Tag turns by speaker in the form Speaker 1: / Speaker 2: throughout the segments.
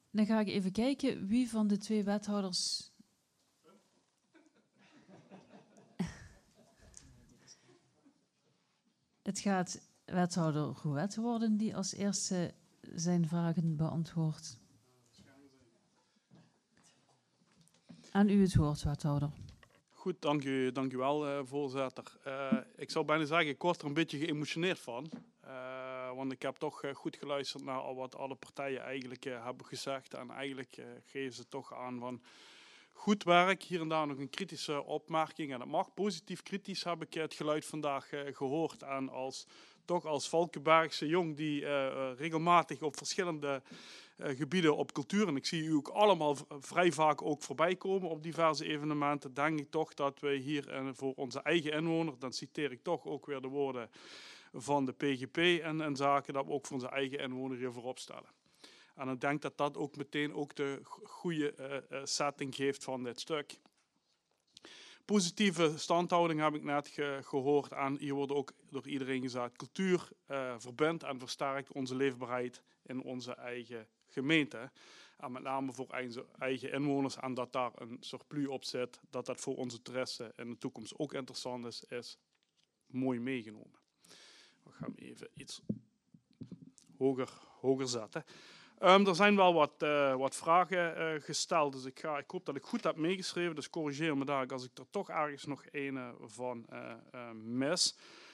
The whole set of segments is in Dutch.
Speaker 1: Dan ga ik even kijken wie van de twee wethouders... Het gaat wethouder Gouet worden die als eerste zijn vragen beantwoordt. Aan u het woord, wethouder.
Speaker 2: Goed, dank u wel, voorzitter. Ik zou bijna zeggen, ik word er een beetje geëmotioneerd van. Want ik heb toch goed geluisterd naar wat alle partijen eigenlijk hebben gezegd. En eigenlijk geven ze toch aan van goed werk. Hier en daar nog een kritische opmerking. En dat mag positief kritisch, heb ik het geluid vandaag gehoord. En als Valkenbergse jong die regelmatig op verschillende gebieden op cultuur, en ik zie u ook allemaal vrij vaak ook voorbij komen op diverse evenementen, denk ik toch dat we hier voor onze eigen inwoner, dan citeer ik toch ook weer de woorden van de PGP en zaken, dat we ook voor onze eigen inwoner hier voorop stellen. En ik denk dat dat ook meteen ook de goede setting geeft van dit stuk. Positieve standhouding heb ik net gehoord en hier wordt ook door iedereen gezegd, cultuur verbindt en versterkt onze leefbaarheid in onze eigen gemeente. En met name voor eigen inwoners en dat daar een surplus op zit, dat dat voor onze toeristen in de toekomst ook interessant is mooi meegenomen. We gaan even iets hoger zetten. Er zijn wel wat vragen gesteld, dus ik hoop dat ik goed heb meegeschreven. Dus corrigeer me daar als ik er toch ergens nog een van mis.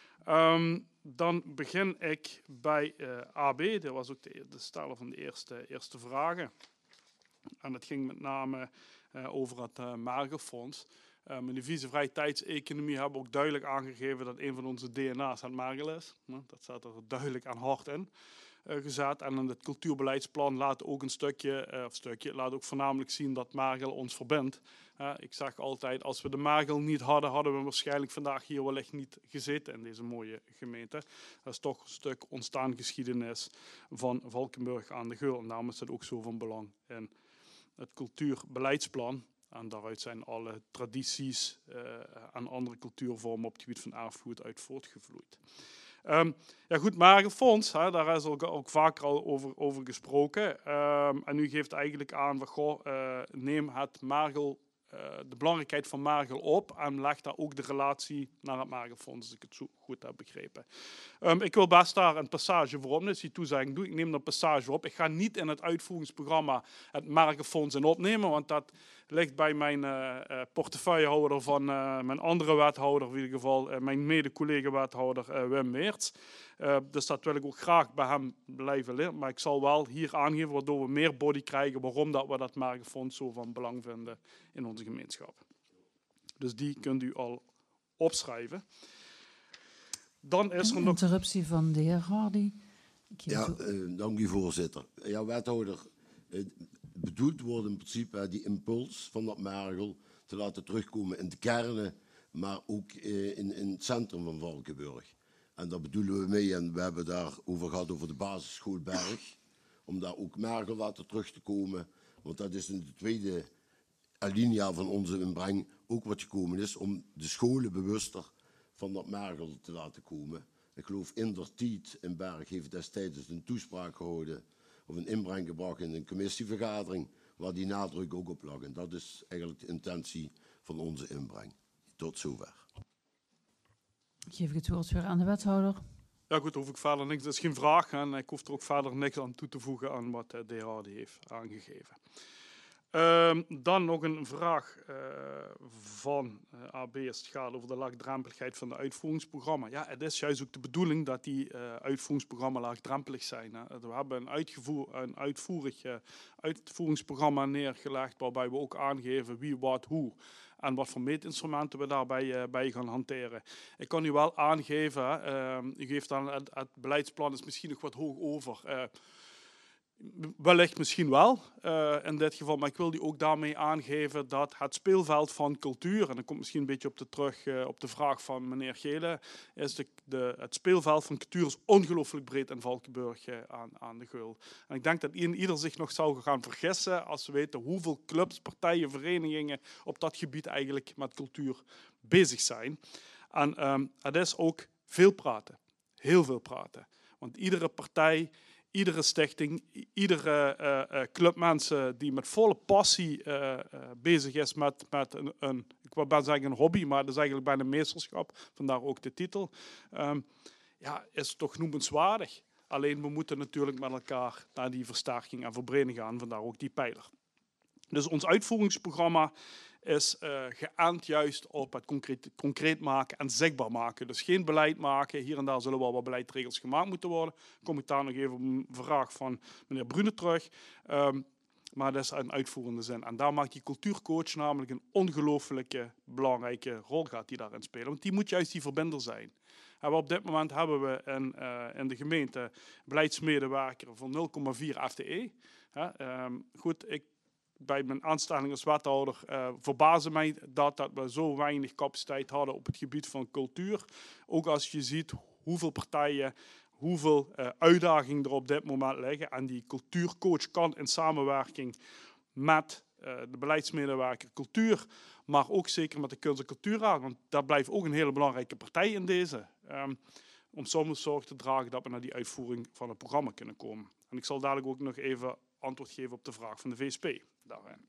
Speaker 2: Dan begin ik bij AB. Dat was ook de steller van de eerste vragen. En dat ging met name over het Mergelfonds. In de visie vrije tijdseconomie hebben we ook duidelijk aangegeven dat een van onze DNA's het Mergel is. Dat staat er duidelijk aan hard in. Gezet. En in het cultuurbeleidsplan laat ook laat ook voornamelijk zien dat Mergel ons verbindt. Ik zeg altijd, als we de Mergel niet hadden, hadden we waarschijnlijk vandaag hier wellicht niet gezeten in deze mooie gemeente. Dat is toch een stuk ontstaansgeschiedenis van Valkenburg aan de Geul. En daarom is het ook zo van belang in het cultuurbeleidsplan. En daaruit zijn alle tradities en andere cultuurvormen op het gebied van erfgoed uit voortgevloeid. Ja goed, Mergelfonds, daar is ook vaker al over gesproken. En u geeft eigenlijk aan, neem het de belangrijkheid van Mergel op en leg daar ook de relatie naar het Mergelfonds, als ik het zo goed heb begrepen. Ik wil best daar een passage voor op, dus die toezegging doe ik, neem daar een passage op. Ik ga niet in het uitvoeringsprogramma het Mergelfonds in opnemen, want dat ligt bij mijn portefeuillehouder van mijn andere wethouder, in ieder geval mijn mede-collega-wethouder Wim Meerts. Dus dat wil ik ook graag bij hem blijven leren. Maar ik zal wel hier aangeven waardoor we meer body krijgen waarom dat we dat Mergelfonds zo van belang vinden in onze gemeenschap. Dus die kunt u al opschrijven. Dan is er nog...
Speaker 1: Interruptie van de heer Hardy.
Speaker 3: Ja, dank u voorzitter. Ja, wethouder, bedoeld wordt in principe die impuls van dat Mergel te laten terugkomen in de kernen, maar ook in het centrum van Valkenburg. En daar bedoelen we mee, en we hebben daarover gehad over de basisschool Berg, om daar ook Mergel laten terug te komen. Want dat is in de tweede alinea van onze inbreng ook wat gekomen is, om de scholen bewuster van dat Mergel te laten komen. Ik geloof Indertiet in Berg heeft destijds een toespraak gehouden of een inbreng gebracht in een commissievergadering waar die nadruk ook op lag. En dat is eigenlijk de intentie van onze inbreng. Tot zover.
Speaker 1: Geef ik het woord weer aan de wethouder.
Speaker 2: Ja goed, hoef ik verder niks. Dat is geen vraag en ik hoef er ook verder niks aan toe te voegen aan wat de heer Hardy heeft aangegeven. Dan nog een vraag van AB als het gaat over de laagdrempeligheid van de uitvoeringsprogramma. Ja, het is juist ook de bedoeling dat die uitvoeringsprogramma laagdrempelig zijn. Hè. We hebben een uitvoeringsprogramma neergelegd waarbij we ook aangeven wie, wat, hoe en wat voor meetinstrumenten we daarbij bij gaan hanteren. Ik kan u wel aangeven, u geeft dan het beleidsplan is misschien nog wat hoog over. Wellicht misschien wel in dit geval, maar ik wil u ook daarmee aangeven dat het speelveld van cultuur, en dat komt misschien een beetje terug op de vraag van meneer Gele, is het speelveld van cultuur is ongelooflijk breed in Valkenburg aan de Geul. En ik denk dat ieder zich nog zou gaan vergissen als we weten hoeveel clubs, partijen, verenigingen op dat gebied eigenlijk met cultuur bezig zijn. En het is ook veel praten, heel veel praten. Want iedere partij, iedere stichting, iedere club mensen die met volle passie bezig is met ik wil bijna zeggen een hobby, maar dat is eigenlijk bijna een meesterschap, vandaar ook de titel, is toch noemenswaardig. Alleen we moeten natuurlijk met elkaar naar die versterking en verbreding gaan, vandaar ook die pijler. Dus ons uitvoeringsprogramma is geënt juist op het concreet maken en zichtbaar maken. Dus geen beleid maken. Hier en daar zullen wel wat beleidsregels gemaakt moeten worden. Kom ik daar nog even op een vraag van meneer Brune terug. Maar dat is een uitvoerende zin. En daar maakt die cultuurcoach namelijk een ongelooflijke belangrijke rol gaat die daarin spelen. Want die moet juist die verbinder zijn. En op dit moment hebben we in de gemeente beleidsmedewerker van 0,4 FTE. Goed, bij mijn aanstelling als wethouder verbaasde mij dat we zo weinig capaciteit hadden op het gebied van cultuur. Ook als je ziet hoeveel partijen, hoeveel uitdagingen er op dit moment liggen. En die cultuurcoach kan in samenwerking met de beleidsmedewerker cultuur, maar ook zeker met de kunst- en cultuurraad. Want dat blijft ook een hele belangrijke partij in deze. Om soms zorg te dragen dat we naar die uitvoering van het programma kunnen komen. En ik zal dadelijk ook nog even antwoord geven op de vraag van de VSP daarin.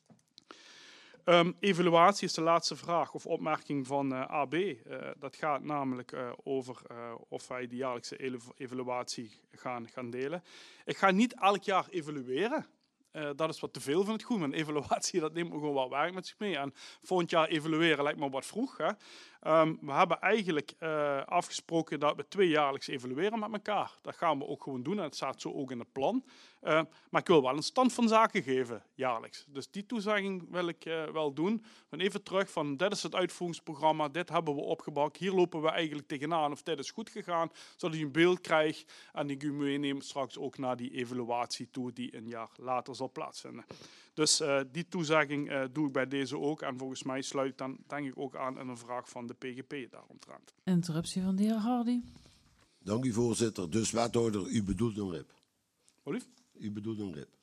Speaker 2: Evaluatie is de laatste vraag of opmerking van AB. Dat gaat namelijk over of wij die jaarlijkse evaluatie gaan delen. Ik ga niet elk jaar evalueren. Dat is wat te veel van het goed. Een evaluatie, dat neemt me gewoon wat werk met zich mee. En volgend jaar evalueren lijkt me wat vroeg. Hè? We hebben eigenlijk afgesproken dat we 2 jaarlijks evalueren met elkaar. Dat gaan we ook gewoon doen en het staat zo ook in het plan. Maar ik wil wel een stand van zaken geven, jaarlijks. Dus die toezegging wil ik wel doen. Dan even terug van, dit is het uitvoeringsprogramma, dit hebben we opgebouwd. Hier lopen we eigenlijk tegenaan of dit is goed gegaan, zodat u een beeld krijgt en ik u meeneem straks ook naar die evaluatie toe die een jaar later zal plaatsvinden. Dus die toezegging doe ik bij deze ook. En volgens mij sluit ik dan denk ik ook aan een vraag van de PGP daaromtrent.
Speaker 1: Interruptie van de heer Hardy.
Speaker 3: Dank u, voorzitter. Dus wethouder, u bedoelt een RIP.
Speaker 2: Olief?
Speaker 3: U bedoelt een RIP.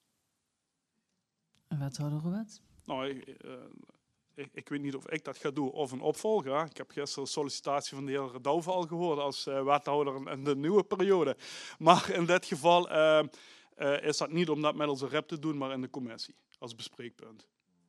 Speaker 1: Wethouder Rouwet.
Speaker 2: Nou, ik weet niet of ik dat ga doen of een opvolger. Hè. Ik heb gisteren een sollicitatie van de heer Douwe al gehoord als wethouder in de nieuwe periode. Maar in dit geval is dat niet om dat middels een RIP te doen, maar in de commissie als bespreekpunt.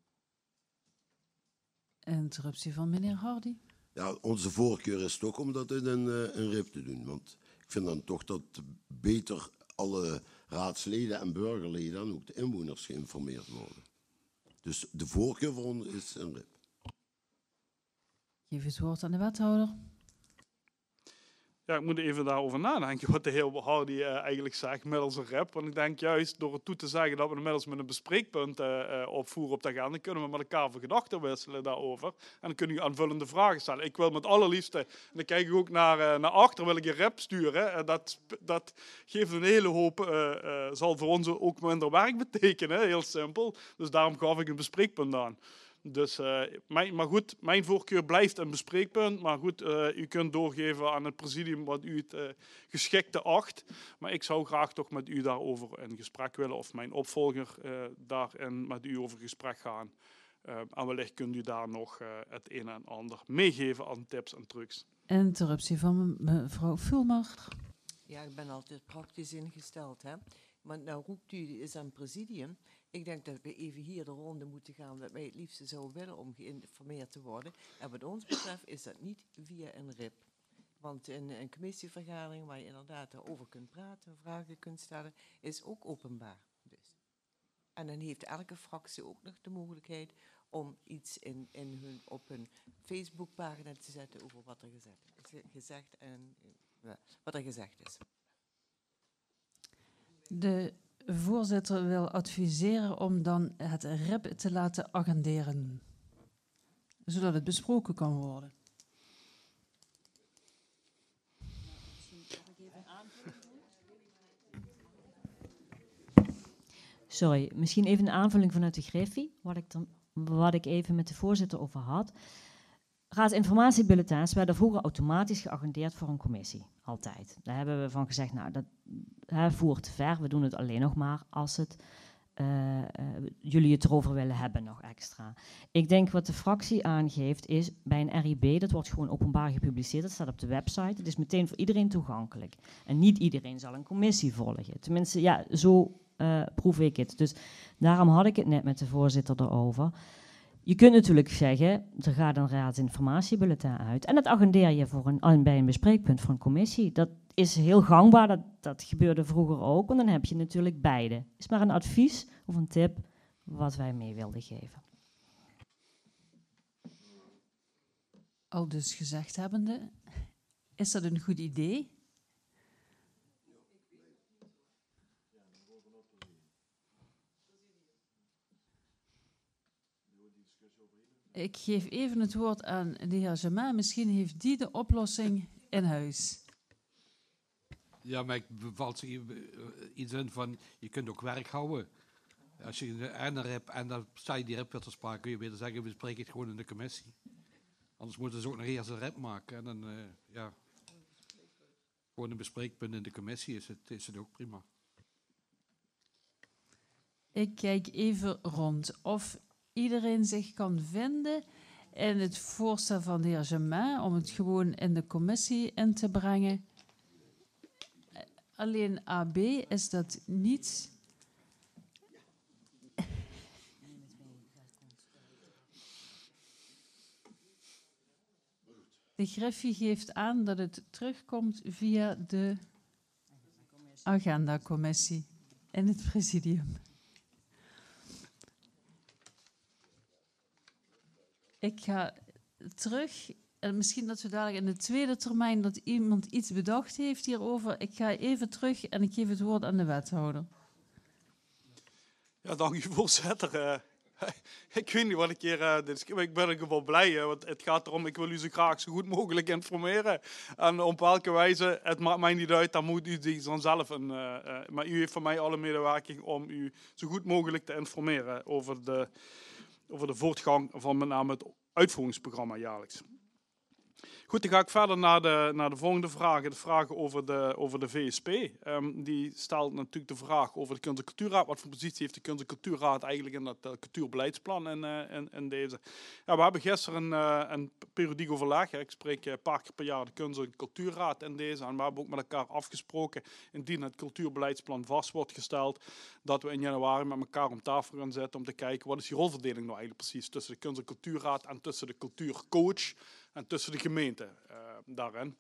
Speaker 1: Interruptie van meneer Hardy.
Speaker 3: Ja, onze voorkeur is toch om dat in een RIP te doen. Want ik vind dan toch dat beter alle raadsleden en burgerleden en ook de inwoners geïnformeerd worden. Dus de voorkeur voor ons is een RIP.
Speaker 1: Geef het woord aan de wethouder.
Speaker 2: Ja, ik moet even daarover nadenken wat de heer Hardy eigenlijk zegt middels een RIP. Want ik denk juist door het toe te zeggen dat we inmiddels met een bespreekpunt opvoeren op de agenda, kunnen we met elkaar van gedachten wisselen daarover. En dan kunnen u aanvullende vragen stellen. Ik wil met allerliefste, en dan kijk ik ook naar achter, wil ik een RIP sturen. Dat geeft een hele hoop, zal voor ons ook minder werk betekenen, heel simpel. Dus daarom gaf ik een bespreekpunt aan. Dus, maar goed, mijn voorkeur blijft een bespreekpunt. Maar goed, u kunt doorgeven aan het presidium wat u het geschikte acht. Maar ik zou graag toch met u daarover in gesprek willen. Of mijn opvolger daarin met u over gesprek gaan. En wellicht kunt u daar nog het een en ander meegeven aan tips en trucs.
Speaker 1: Interruptie van mevrouw Fulmer.
Speaker 4: Ja, ik ben altijd praktisch ingesteld, hè. Maar nou roept u eens aan het presidium. Ik denk dat we even hier de ronde moeten gaan dat wij het liefste zouden willen om geïnformeerd te worden. En wat ons betreft is dat niet via een RIP. Want een commissievergadering waar je inderdaad daarover kunt praten, vragen kunt stellen, is ook openbaar. Dus. En dan heeft elke fractie ook nog de mogelijkheid om iets op hun Facebookpagina te zetten over wat er gezegd is.
Speaker 1: De voorzitter wil adviseren om dan het RIP te laten agenderen, zodat het besproken kan worden.
Speaker 5: Sorry, misschien even een aanvulling vanuit de Griffie, wat ik even met de voorzitter over had. Raadsinformatiebulletins werden vroeger automatisch geagendeerd voor een commissie. Altijd. Daar hebben we van gezegd, nou, dat voert te ver. We doen het alleen nog maar als het jullie het erover willen hebben nog extra. Ik denk wat de fractie aangeeft is, bij een RIB, dat wordt gewoon openbaar gepubliceerd, dat staat op de website, het is meteen voor iedereen toegankelijk. En niet iedereen zal een commissie volgen. Tenminste, ja, zo proef ik het. Dus daarom had ik het net met de voorzitter erover. Je kunt natuurlijk zeggen, er gaat een raadsinformatiebulletin uit en dat agendeer je bij een bespreekpunt voor een commissie. Dat is heel gangbaar, dat gebeurde vroeger ook, want dan heb je natuurlijk beide. Is maar een advies of een tip wat wij mee wilden geven.
Speaker 1: Al dus gezegd hebbende, is dat een goed idee? Ik geef even het woord aan de heer Germain. Misschien heeft die de oplossing in huis.
Speaker 6: Ja, maar ik bevalt zich iets in van, je kunt ook werk houden. Als je een rep en dan sta je die rep weer te sprake, kun je beter zeggen, we spreken het gewoon in de commissie. Anders moeten ze ook nog eerst een rep maken. En dan, ja, gewoon een bespreekpunt in de commissie is het ook prima.
Speaker 1: Ik kijk even rond of iedereen zich kan vinden in het voorstel van de heer Germain om het gewoon in de commissie in te brengen. Alleen AB is dat niet. De Griffie geeft aan dat het terugkomt via de agendacommissie in het presidium. Ik ga terug, en misschien dat we dadelijk in de tweede termijn dat iemand iets bedacht heeft hierover. Ik ga even terug en ik geef het woord aan de wethouder.
Speaker 2: Ja, dank u voorzitter. Ik weet niet wat ik hier... ik ben in geval blij, want het gaat erom, ik wil u zo graag zo goed mogelijk informeren. En op welke wijze, het maakt mij niet uit, dan moet u die dan zelf... maar u heeft van mij alle medewerking om u zo goed mogelijk te informeren over de voortgang van met name het uitvoeringsprogramma jaarlijks. Goed, dan ga ik verder naar de volgende vragen. De vragen over de VSP. Die stelt natuurlijk de vraag over de Kunst- en Cultuurraad. Wat voor positie heeft de Kunst- en Cultuurraad eigenlijk in dat cultuurbeleidsplan in deze? Ja, we hebben gisteren een periodiek overleg. Ik spreek een paar keer per jaar de Kunst- en Cultuurraad in deze. En we hebben ook met elkaar afgesproken, indien het cultuurbeleidsplan vast wordt gesteld, dat we in januari met elkaar om tafel gaan zitten om te kijken wat is die rolverdeling nou eigenlijk precies tussen de Kunst- en Cultuurraad en tussen de cultuurcoach en tussen de gemeente daarin.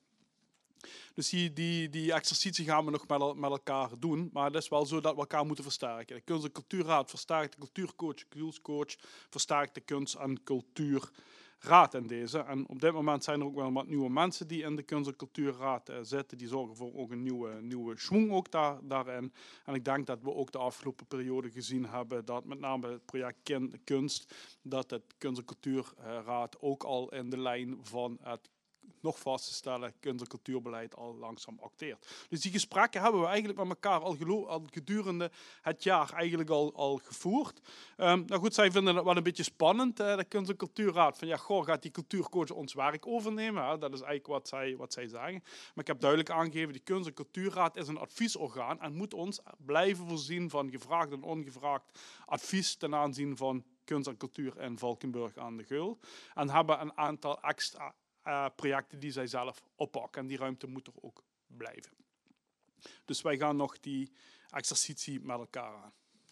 Speaker 2: Dus die exercitie gaan we nog met elkaar doen. Maar het is wel zo dat we elkaar moeten versterken. De Kunst- en Cultuurraad versterkt de cultuurcoach, versterkt de Kunst- en Cultuurraad in deze. En op dit moment zijn er ook wel wat nieuwe mensen die in de Kunst- en Cultuurraad zitten. Die zorgen voor ook een nieuwe schwung ook daarin. En ik denk dat we ook de afgelopen periode gezien hebben dat met name het project Kunst, dat het Kunst- en Cultuurraad ook al in de lijn van het nog vast te stellen kunst- en cultuurbeleid al langzaam acteert. Dus die gesprekken hebben we eigenlijk met elkaar al gedurende het jaar eigenlijk al gevoerd. Nou goed, zij vinden het wel een beetje spannend, de Kunst- en Cultuurraad. Van ja, goh, gaat die cultuurcoach ons werk overnemen? Hè? Dat is eigenlijk wat zij zeggen. Maar ik heb duidelijk aangegeven, die Kunst- en Cultuurraad is een adviesorgaan en moet ons blijven voorzien van gevraagd en ongevraagd advies ten aanzien van kunst en cultuur in Valkenburg aan de Geul. En hebben een aantal extra projecten die zij zelf oppakken. En die ruimte moet er ook blijven. Dus wij gaan nog die exercitie met elkaar aan.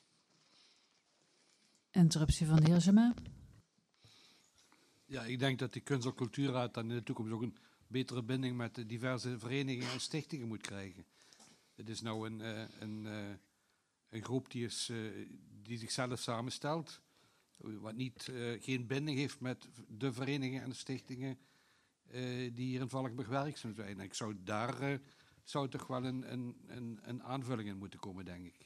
Speaker 1: Interruptie van de heer Germain.
Speaker 6: Ja, ik denk dat de Kunst- en Cultuurraad dan in de toekomst ook een betere binding met de diverse verenigingen en stichtingen moet krijgen. Het is nou een groep die zichzelf samenstelt, wat geen binding heeft met de verenigingen en de stichtingen die hier in Valkenburg werkzaam zijn. Ik zou toch wel een aanvulling in moeten komen, denk ik.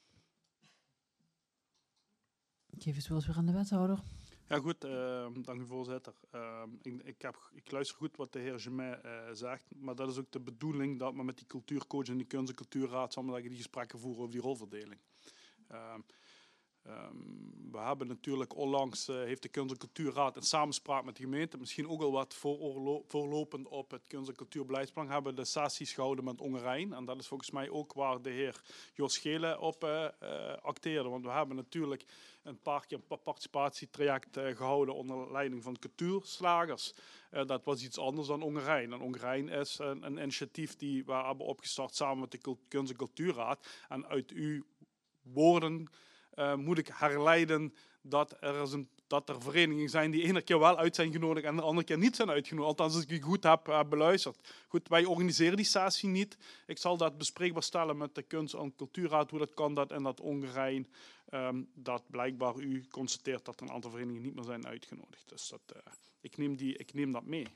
Speaker 1: Ik geef het woord weer aan de wethouder.
Speaker 2: Ja goed, dank u voorzitter. Ik luister goed wat de heer Germain zegt, maar dat is ook de bedoeling dat we met die cultuurcoach en die Kunst- en Cultuurraad samen die gesprekken voeren over die rolverdeling. We hebben natuurlijk onlangs, heeft de Kunst- en Cultuurraad in samenspraak met de gemeente, misschien ook al wat voorlopend op het Kunst- en Cultuurbeleidsplan, hebben de sessies gehouden met Ongerijn. En dat is volgens mij ook waar de heer Jos Gele op acteerde. Want we hebben natuurlijk een paar keer een participatietraject gehouden onder leiding van cultuurslagers. Dat was iets anders dan Ongerijn. En Ongerijn is een initiatief die we hebben opgestart samen met de Kunst- en Cultuurraad. En uit uw woorden moet ik herleiden dat er verenigingen zijn die ene keer wel uit zijn genodigd en de andere keer niet zijn uitgenodigd. Althans, als ik u goed heb beluisterd. Goed, wij organiseren die sessie niet. Ik zal dat bespreekbaar stellen met de Kunst- en Cultuurraad, hoe dat kan, dat en dat Ongerijn. Dat blijkbaar u constateert dat er een aantal verenigingen niet meer zijn uitgenodigd. Dus ik neem dat mee.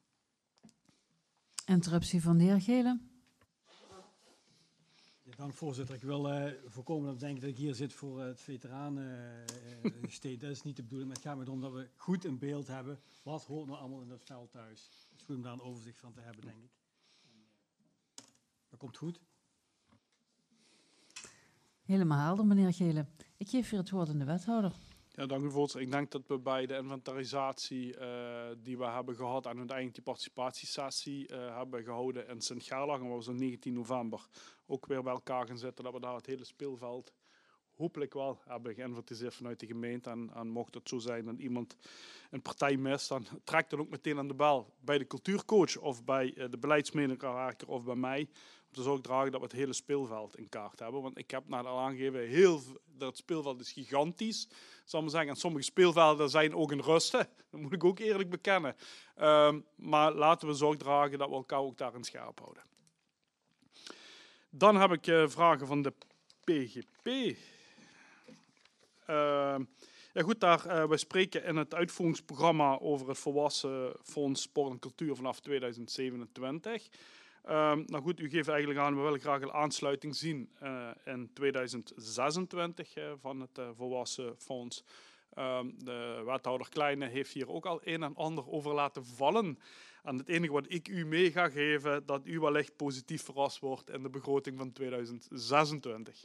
Speaker 1: Interruptie van de heer Gele.
Speaker 7: Dank voorzitter. Ik wil voorkomen dat denk dat ik hier zit voor het veteranensteed. Dat is niet de bedoeling, maar het gaat me erom dat we goed een beeld hebben. Wat hoort nou allemaal in dat veld thuis? Het is goed om daar een overzicht van te hebben, denk ik. Dat komt goed.
Speaker 1: Helemaal helder, meneer Gele. Ik geef weer het woord aan de wethouder.
Speaker 2: Ja, dank u voorzitter. Ik denk dat we bij de inventarisatie die we hebben gehad en uiteindelijk die participatiesessie hebben gehouden in Sint-Gerlach, en we zijn 19 november ook weer bij elkaar gaan zitten, dat we daar het hele speelveld hopelijk wel hebben geïnventariseerd vanuit de gemeente. En mocht het zo zijn dat iemand een partij mist, dan trekt dan ook meteen aan de bel bij de cultuurcoach of bij de beleidsmedewerker of bij mij. Om te zorgen dragen dat we het hele speelveld in kaart hebben. Want ik heb net al aangegeven, dat speelveld is gigantisch. Zal maar zeggen, en sommige speelvelden zijn ook in rusten. Dat moet ik ook eerlijk bekennen. Maar laten we zorg dragen dat we elkaar ook daarin scherp houden. Dan heb ik vragen van de PGP. Ja goed, we spreken in het uitvoeringsprogramma over het Volwassen Fonds Sport en Cultuur vanaf 2027. Nou goed, u geeft eigenlijk aan, we willen graag een aansluiting zien in 2026 van het Volwassen Fonds. De wethouder Kleine heeft hier ook al een en ander over laten vallen. En het enige wat ik u mee ga geven, dat u wellicht positief verrast wordt in de begroting van 2026.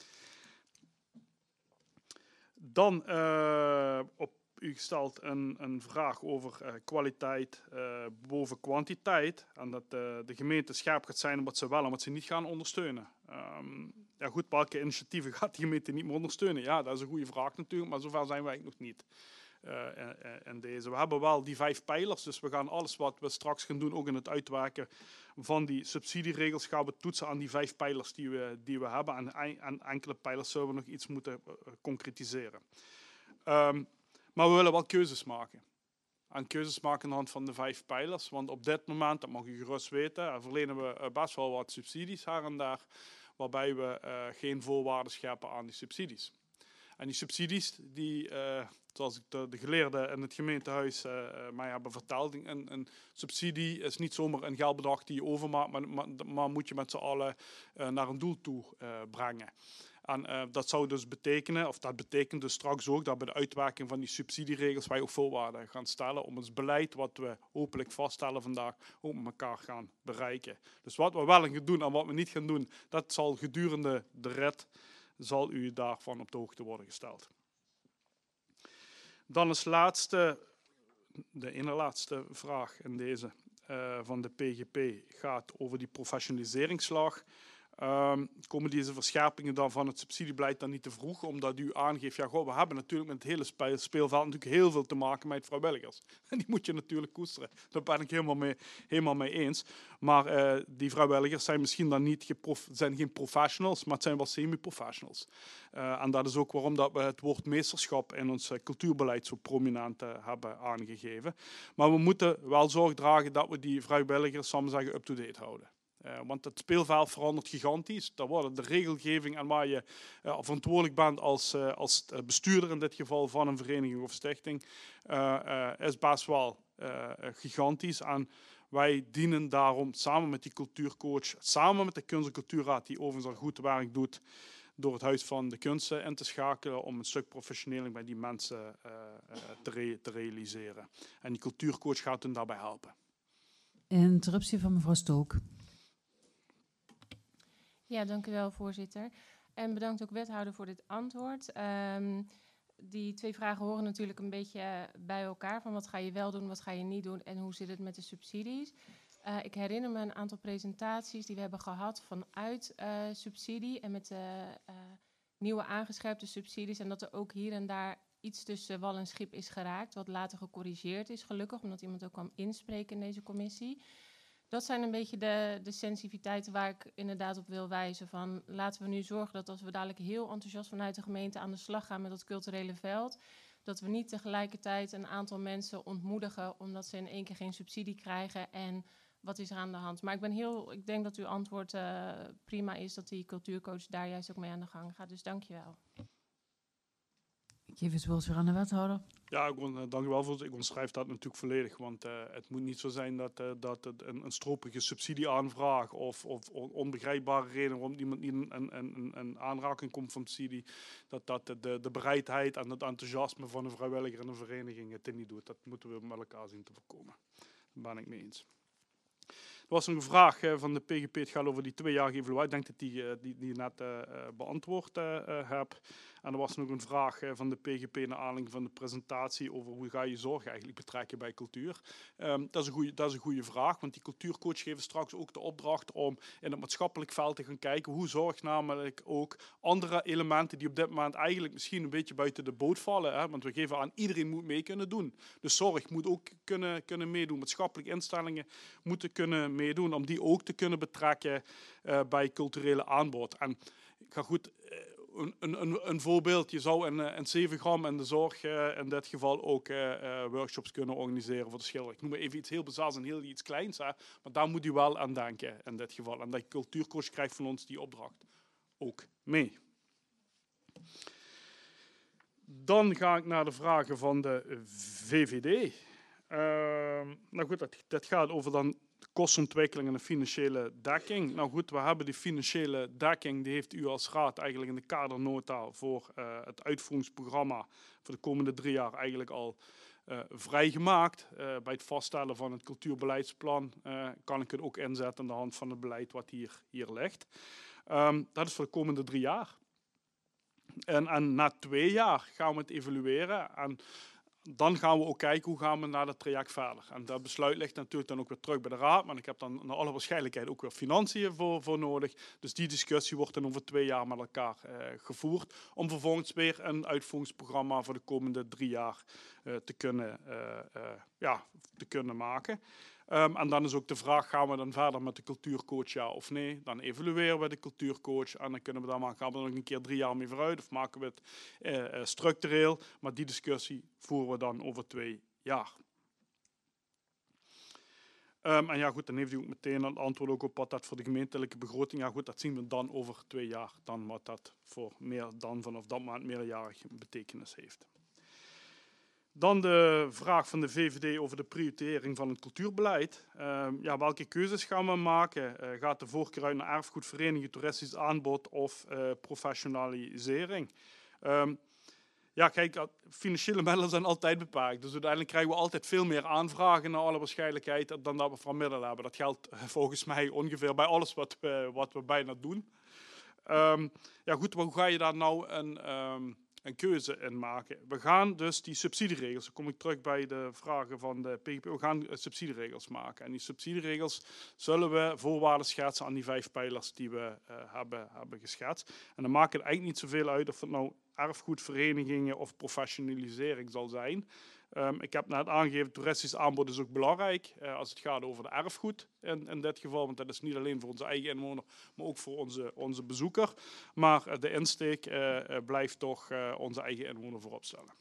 Speaker 2: Dan u stelt een vraag over kwaliteit boven kwantiteit. En dat de gemeente scherp gaat zijn op wat ze wel en wat ze niet gaan ondersteunen. Ja goed, welke initiatieven gaat de gemeente niet meer ondersteunen? Ja, dat is een goede vraag natuurlijk, maar zover zijn wij nog niet. In deze. We hebben wel die 5 pijlers, dus we gaan alles wat we straks gaan doen, ook in het uitwerken van die subsidieregels, gaan we toetsen aan die 5 pijlers die we hebben. En enkele pijlers zullen we nog iets moeten concretiseren. Maar we willen wel keuzes maken. En keuzes maken aan de hand van de 5 pijlers, want op dit moment, dat mag u gerust weten, verlenen we best wel wat subsidies her en daar, waarbij we geen voorwaarden scheppen aan die subsidies. En die subsidies, zoals ik de geleerden in het gemeentehuis mij hebben verteld, een subsidie is niet zomaar een geldbedrag die je overmaakt, maar moet je met z'n allen naar een doel toe brengen. En dat zou dus betekenen, of dat betekent dus straks ook, dat bij de uitwerking van die subsidieregels wij ook voorwaarden gaan stellen om ons beleid, wat we hopelijk vaststellen vandaag, ook met elkaar gaan bereiken. Dus wat we wel gaan doen en wat we niet gaan doen, dat zal gedurende de rit, zal u daarvan op de hoogte worden gesteld. Dan als laatste, de ene laatste vraag in deze van de PGP gaat over die professionaliseringsslag. Komen deze verscherpingen dan van het subsidiebeleid dan niet te vroeg? Omdat u aangeeft, ja, goh, we hebben natuurlijk met het hele speelveld natuurlijk heel veel te maken met vrijwilligers. En die moet je natuurlijk koesteren. Daar ben ik helemaal mee eens. Maar die vrijwilligers zijn misschien dan zijn geen professionals, maar het zijn wel semi-professionals. En dat is ook waarom dat we het woord meesterschap in ons cultuurbeleid zo prominent hebben aangegeven. Maar we moeten wel zorg dragen dat we die vrijwilligers, zal ik maar zeggen, up-to-date houden. Want het speelveld verandert gigantisch. Daar wordt de regelgeving en waar je verantwoordelijk bent als bestuurder in dit geval van een vereniging of stichting is best wel gigantisch. En wij dienen daarom samen met die cultuurcoach, samen met de Kunst- en Cultuurraad, die overigens al goed werk doet, door het Huis van de Kunsten in te schakelen om een stuk professioneler bij die mensen te realiseren. En die cultuurcoach gaat hen daarbij helpen.
Speaker 1: Interruptie van mevrouw Stook.
Speaker 8: Ja, dank u wel, voorzitter. En bedankt ook wethouder voor dit antwoord. Die 2 vragen horen natuurlijk een beetje bij elkaar. Van wat ga je wel doen, wat ga je niet doen en hoe zit het met de subsidies. Ik herinner me een aantal presentaties die we hebben gehad vanuit subsidie en met de nieuwe aangescherpte subsidies. En dat er ook hier en daar iets tussen wal en schip is geraakt, wat later gecorrigeerd is, gelukkig, omdat iemand ook kwam inspreken in deze commissie. Dat zijn een beetje de sensitiviteiten waar ik inderdaad op wil wijzen. Van, laten we nu zorgen dat als we dadelijk heel enthousiast vanuit de gemeente aan de slag gaan met dat culturele veld, dat we niet tegelijkertijd een aantal mensen ontmoedigen omdat ze in één keer geen subsidie krijgen en wat is er aan de hand. Maar ik denk dat uw antwoord prima is, dat die cultuurcoach daar juist ook mee aan de gang gaat. Dus dank je wel.
Speaker 1: Ik geef het woord weer aan de wethouder.
Speaker 2: Ja, dank u wel. Ik onderschrijf dat natuurlijk volledig. Want het moet niet zo zijn dat het een stroperige subsidieaanvraag of onbegrijpbare reden waarom iemand niet een aanraking komt van subsidie, dat de bereidheid en het enthousiasme van een vrijwilliger en een vereniging het niet doet. Dat moeten we met elkaar zien te voorkomen. Daar ben ik mee eens. Er was nog een vraag van de PGP. Het gaat over die 2-jarige evaluatie. Ik denk dat die net beantwoord heb. En er was nog een vraag van de PGP naar aanleiding van de presentatie over hoe ga je zorg eigenlijk betrekken bij cultuur. Dat is een goede vraag, want die cultuurcoach geeft straks ook de opdracht om in het maatschappelijk veld te gaan kijken hoe zorg namelijk ook andere elementen die op dit moment eigenlijk misschien een beetje buiten de boot vallen. Hè? Want we geven aan, iedereen moet mee kunnen doen. Dus zorg moet ook kunnen meedoen. Maatschappelijke instellingen moeten kunnen meedoen om die ook te kunnen betrekken bij culturele aanbod. En ik ga goed... Een voorbeeld, je zou in 7 gram in de zorg in dit geval ook workshops kunnen organiseren voor de schilder. Ik noem maar even iets heel bizars en heel iets kleins, hè, maar daar moet u wel aan denken in dit geval. En de cultuurcoach krijgt van ons die opdracht ook mee. Dan ga ik naar de vragen van de VVD. Nou goed, dat gaat over dan kostontwikkeling en de financiële dekking. Nou goed, we hebben die financiële dekking, die heeft u als raad eigenlijk in de kadernota voor het uitvoeringsprogramma voor de komende 3 jaar eigenlijk al vrijgemaakt. Bij het vaststellen van het cultuurbeleidsplan kan ik het ook inzetten aan de hand van het beleid wat hier ligt. Dat is voor de komende 3 jaar. En na 2 jaar gaan we het evalueren en dan gaan we ook kijken hoe gaan we naar dat traject verder. En dat besluit ligt natuurlijk dan ook weer terug bij de raad. Maar ik heb dan naar alle waarschijnlijkheid ook weer financiën voor nodig. Dus die discussie wordt dan over 2 jaar met elkaar gevoerd. Om vervolgens weer een uitvoeringsprogramma voor de komende 3 jaar te kunnen maken. En dan is ook de vraag, gaan we dan verder met de cultuurcoach, ja of nee? Dan evalueren we de cultuurcoach en dan kunnen we gaan we er nog een keer 3 jaar mee vooruit of maken we het structureel. Maar die discussie voeren we dan over 2 jaar. En ja goed, dan heeft u ook meteen een antwoord ook op wat dat voor de gemeentelijke begroting, ja goed, dat zien we dan over 2 jaar, dan wat dat voor meer dan vanaf dat moment meerjarig betekenis heeft. Dan de vraag van de VVD over de prioritering van het cultuurbeleid. Welke keuzes gaan we maken? Gaat de voorkeur uit naar erfgoedvereniging, toeristisch aanbod of professionalisering? Kijk, financiële middelen zijn altijd beperkt. Dus uiteindelijk krijgen we altijd veel meer aanvragen naar alle waarschijnlijkheid dan dat we van middelen hebben. Dat geldt volgens mij ongeveer bij alles wat we bijna doen. Goed, maar hoe ga je daar nou een keuze in maken? We gaan dus die subsidieregels, dan kom ik terug bij de vragen van de PGP, we gaan subsidieregels maken. En die subsidieregels zullen we voorwaarden schetsen aan die 5 pijlers die we hebben geschetst. En dan maakt het eigenlijk niet zoveel uit of het nou erfgoedverenigingen of professionalisering zal zijn. Ik heb net aangegeven, toeristisch aanbod is ook belangrijk als het gaat over de erfgoed in dit geval. Want dat is niet alleen voor onze eigen inwoner, maar ook voor onze bezoeker. Maar de insteek blijft toch onze eigen inwoner voorop stellen.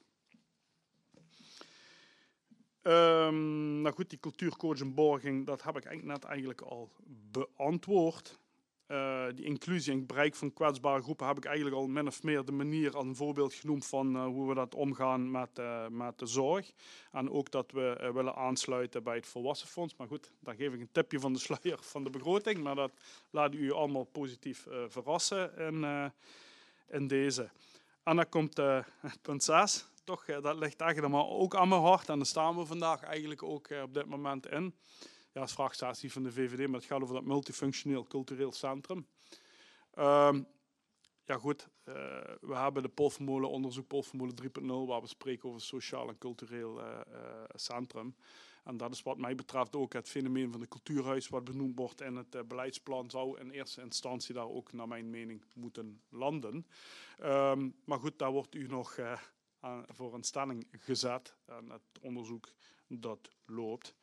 Speaker 2: Die cultuurcoach en borging, dat heb ik net al beantwoord. Die inclusie en het bereik van kwetsbare groepen heb ik eigenlijk al min of meer de manier als een voorbeeld genoemd van hoe we dat omgaan met de zorg. En ook dat we willen aansluiten bij het volwassenfonds. Maar goed, daar geef ik een tipje van de sluier van de begroting. Maar dat laat u allemaal positief verrassen in deze. En dan komt punt 6. Toch, dat ligt eigenlijk ook aan mijn hart. En daar staan we vandaag eigenlijk ook op dit moment in. Ja, dat is vraagstatie van de VVD, maar het gaat over dat multifunctioneel cultureel centrum. ja goed, we hebben de Polvermolen-onderzoek, Polvermolen 3.0, waar we spreken over sociaal en cultureel centrum. En dat is wat mij betreft ook het fenomeen van de cultuurhuis wat benoemd wordt in het beleidsplan zou in eerste instantie daar ook naar mijn mening moeten landen. Maar goed, daar wordt u nog voor een stelling gezet en het onderzoek dat loopt.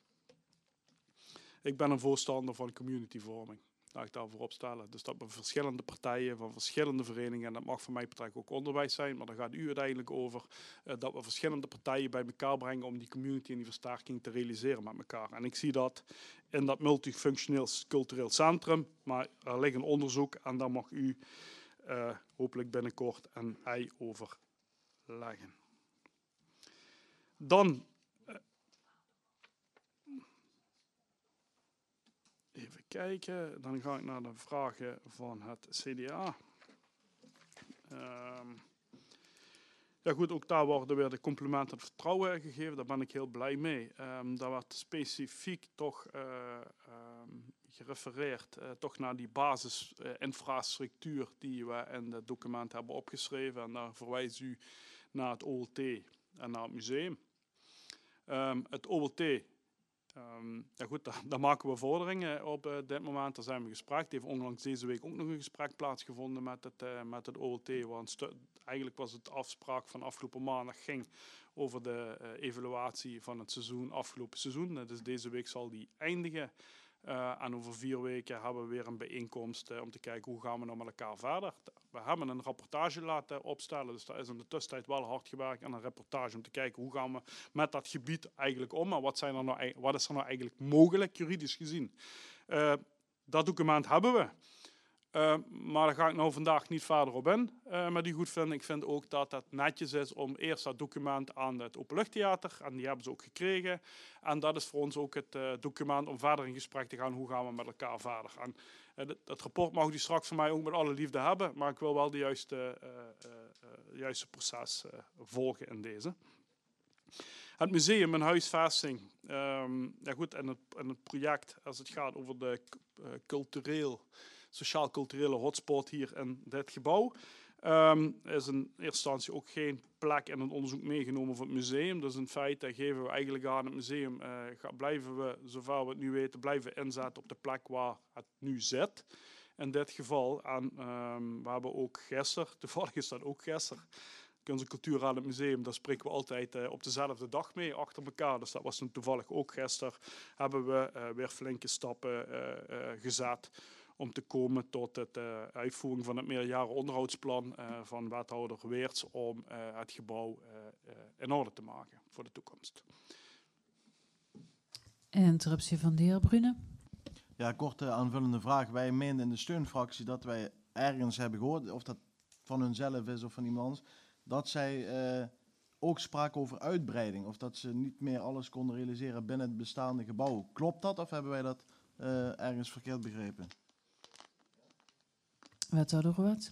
Speaker 2: Ik ben een voorstander van communityvorming. Laat ik daarvoor opstellen. Dus dat we verschillende partijen van verschillende verenigingen, en dat mag voor mij betreft ook onderwijs zijn, maar daar gaat u uiteindelijk over, dat we verschillende partijen bij elkaar brengen om die community en die versterking te realiseren met elkaar. En ik zie dat in dat multifunctioneel cultureel centrum, maar er ligt een onderzoek en daar mag u hopelijk binnenkort een ei over leggen. Dan even kijken, dan ga ik naar de vragen van het CDA. Ja goed, ook daar worden weer de complimenten en vertrouwen gegeven, daar ben ik heel blij mee. Daar werd specifiek toch gerefereerd toch naar die basisinfrastructuur die we in het document hebben opgeschreven. En daar verwijst u naar het OLT en naar het museum. Het OLT, ja goed, daar maken we vorderingen op dit moment. Daar zijn we gesprek. Er heeft onlangs deze week ook nog een gesprek plaatsgevonden met het OLT. Eigenlijk was het afspraak van afgelopen maandag ging over de evaluatie van het seizoen, afgelopen seizoen. Dus deze week zal die eindigen. En over 4 weken hebben we weer een bijeenkomst om te kijken hoe gaan we nou met elkaar verder. We hebben een rapportage laten opstellen, dus daar is in de tussentijd wel hard gewerkt aan een rapportage om te kijken hoe gaan we met dat gebied eigenlijk om en wat is er nou eigenlijk mogelijk juridisch gezien. Dat document hebben we. Maar daar ga ik nou vandaag niet verder op in. Maar die goed vinden. Ik vind ook dat het netjes is om eerst dat document aan het Openluchttheater, en die hebben ze ook gekregen. En dat is voor ons ook het document om verder in gesprek te gaan. Hoe gaan we met elkaar verder? En dat rapport mag u straks van mij ook met alle liefde hebben. Maar ik wil wel de juiste proces volgen in deze. Het museum en huisvesting. Ja goed, en het project als het gaat over de sociaal-culturele hotspot hier in dit gebouw. Is in eerste instantie ook geen plek in het onderzoek meegenomen voor het museum. Dus in feite geven we eigenlijk aan het museum, blijven we, zover we het nu weten, blijven inzetten op de plek waar het nu zit. In dit geval. En we hebben ook gisteren, toevallig is dat ook gisteren, Kunst- en Cultuurraad het museum, daar spreken we altijd op dezelfde dag mee achter elkaar. Dus dat was dan toevallig ook gisteren. Hebben we weer flinke stappen gezet om te komen tot het uitvoering van het meerjaren onderhoudsplan van wethouder Weerts om het gebouw in orde te maken voor de toekomst.
Speaker 1: Interruptie van de heer Brune.
Speaker 9: Ja, korte aanvullende vraag. Wij meenden in de steunfractie dat wij ergens hebben gehoord, of dat van hunzelf is of van iemand anders, dat zij ook spraken over uitbreiding. Of dat ze niet meer alles konden realiseren binnen het bestaande gebouw. Klopt dat of hebben wij dat ergens verkeerd begrepen?
Speaker 1: Wethouder Roet.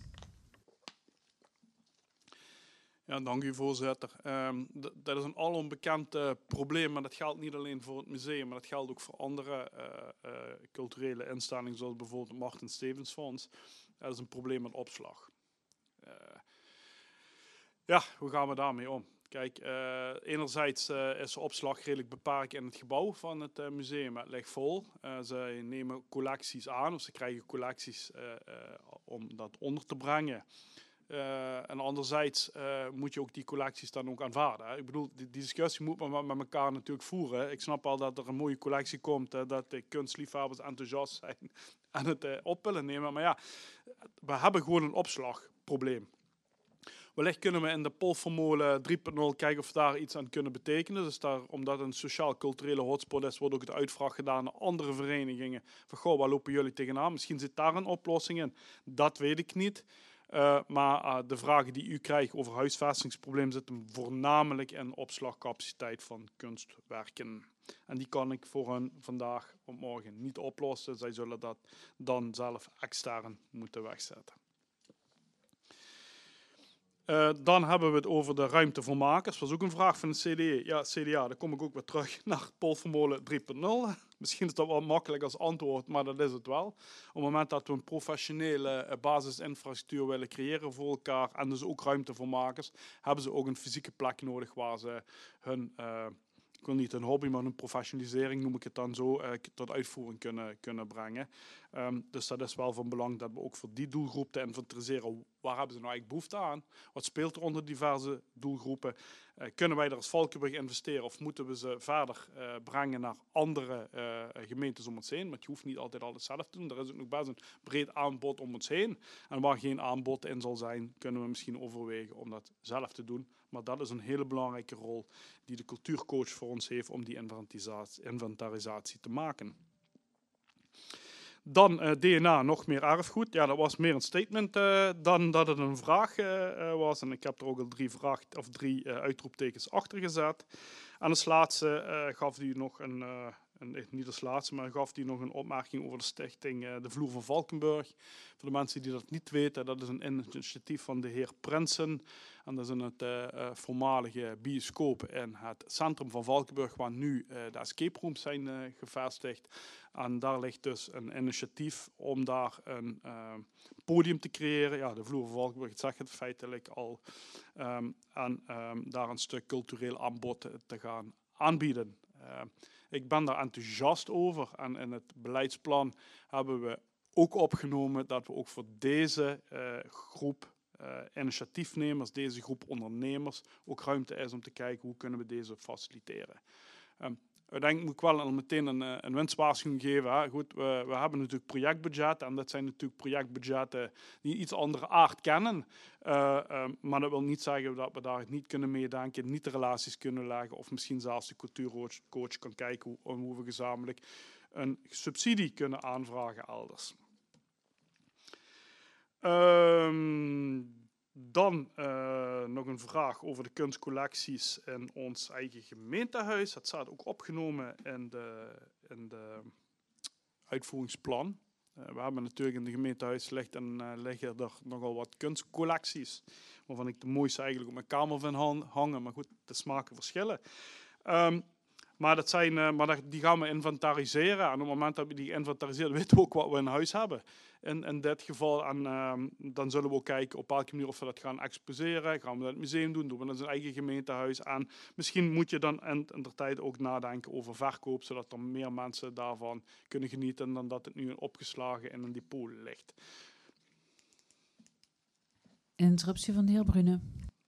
Speaker 2: Ja, dank u voorzitter. Dat is een alom probleem, maar dat geldt niet alleen voor het museum, maar dat geldt ook voor andere culturele instellingen, zoals bijvoorbeeld het Martin Stevens Fonds. Dat is een probleem met opslag. Ja, hoe gaan we daarmee om? Kijk, enerzijds is de opslag redelijk beperkt in het gebouw van het museum. Het ligt vol. Ze nemen collecties aan, of ze krijgen collecties om dat onder te brengen. En anderzijds moet je ook die collecties dan ook aanvaarden. Hè? Ik bedoel, die discussie moet men met elkaar natuurlijk voeren. Ik snap al dat er een mooie collectie komt, dat de kunstliefhebbers enthousiast zijn en het op willen nemen. Maar ja, we hebben gewoon een opslagprobleem. Wellicht kunnen we in de Polvermolen 3.0 kijken of we daar iets aan kunnen betekenen. Dus daar, omdat het een sociaal-culturele hotspot is, wordt ook de uitvraag gedaan naar andere verenigingen. Van, goh, waar lopen jullie tegenaan? Misschien zit daar een oplossing in. Dat weet ik niet. Maar de vragen die u krijgt over huisvestingsprobleem zitten voornamelijk in opslagcapaciteit van kunstwerken. En die kan ik voor hen vandaag of morgen niet oplossen. Zij zullen dat dan zelf extern moeten wegzetten. Dan hebben we het over de ruimte voor makers. Dat was ook een vraag van het CDA. Ja, CDA, daar kom ik ook weer terug naar Polvermolen 3.0. Misschien is dat wel makkelijk als antwoord, maar dat is het wel. Op het moment dat we een professionele basisinfrastructuur willen creëren voor elkaar en dus ook ruimte voor makers, hebben ze ook een fysieke plek nodig waar ze hun, ik wil niet een hobby, maar een professionalisering, noem ik het dan zo, tot uitvoering kunnen brengen. Dus dat is wel van belang dat we ook voor die doelgroep te inventariseren, waar hebben ze nou eigenlijk behoefte aan? Wat speelt er onder diverse doelgroepen? Kunnen wij er als Valkenburg investeren of moeten we ze verder brengen naar andere gemeentes om ons heen? Want je hoeft niet altijd alles zelf te doen. Er is ook nog best een breed aanbod om ons heen. En waar geen aanbod in zal zijn, kunnen we misschien overwegen om dat zelf te doen. Maar dat is een hele belangrijke rol die de cultuurcoach voor ons heeft om die inventarisatie te maken. Dan DNA, nog meer erfgoed. Ja, dat was meer een statement dan dat het een vraag was. En ik heb er ook al drie uitroeptekens achter gezet. En als laatste gaf hij nog niet als laatste, maar gaf hij nog een opmerking over de stichting De Vloer van Valkenburg. Voor de mensen die dat niet weten, dat is een initiatief van de heer Prinsen. En dat is in het voormalige bioscoop in het centrum van Valkenburg, waar nu de escape rooms zijn gevestigd. En daar ligt dus een initiatief om daar een podium te creëren. Ja, de Vloer van Valkenburg, het zegt het feitelijk al. En daar een stuk cultureel aanbod te gaan aanbieden. Ik ben daar enthousiast over. En in het beleidsplan hebben we ook opgenomen dat we ook voor deze groep initiatiefnemers, deze groep ondernemers, ook ruimte is om te kijken hoe kunnen we deze faciliteren. Uiteindelijk moet ik wel al meteen een winstwaarschuwing geven. Hè. Goed, we hebben natuurlijk projectbudgetten en dat zijn natuurlijk projectbudgetten die iets andere aard kennen. Maar dat wil niet zeggen dat we daar niet kunnen meedenken, niet de relaties kunnen leggen of misschien zelfs de cultuurcoach kan kijken hoe we gezamenlijk een subsidie kunnen aanvragen elders. Dan nog een vraag over de kunstcollecties in ons eigen gemeentehuis. Dat staat ook opgenomen in de uitvoeringsplan. We hebben natuurlijk in het gemeentehuis liggen er nogal wat kunstcollecties, waarvan ik de mooiste eigenlijk op mijn kamer vind hangen. Maar goed, de smaken verschillen. Maar die gaan we inventariseren. En op het moment dat we die inventariseren, weten we ook wat we in huis hebben. In dit geval. En dan zullen we ook kijken op welke manier of we dat gaan exposeren. Gaan we dat in het museum doen? Doen we dat in zijn eigen gemeentehuis? En misschien moet je dan in de tijd ook nadenken over verkoop, zodat er meer mensen daarvan kunnen genieten dan dat het nu opgeslagen in een depot ligt.
Speaker 1: Interruptie van de heer Brune.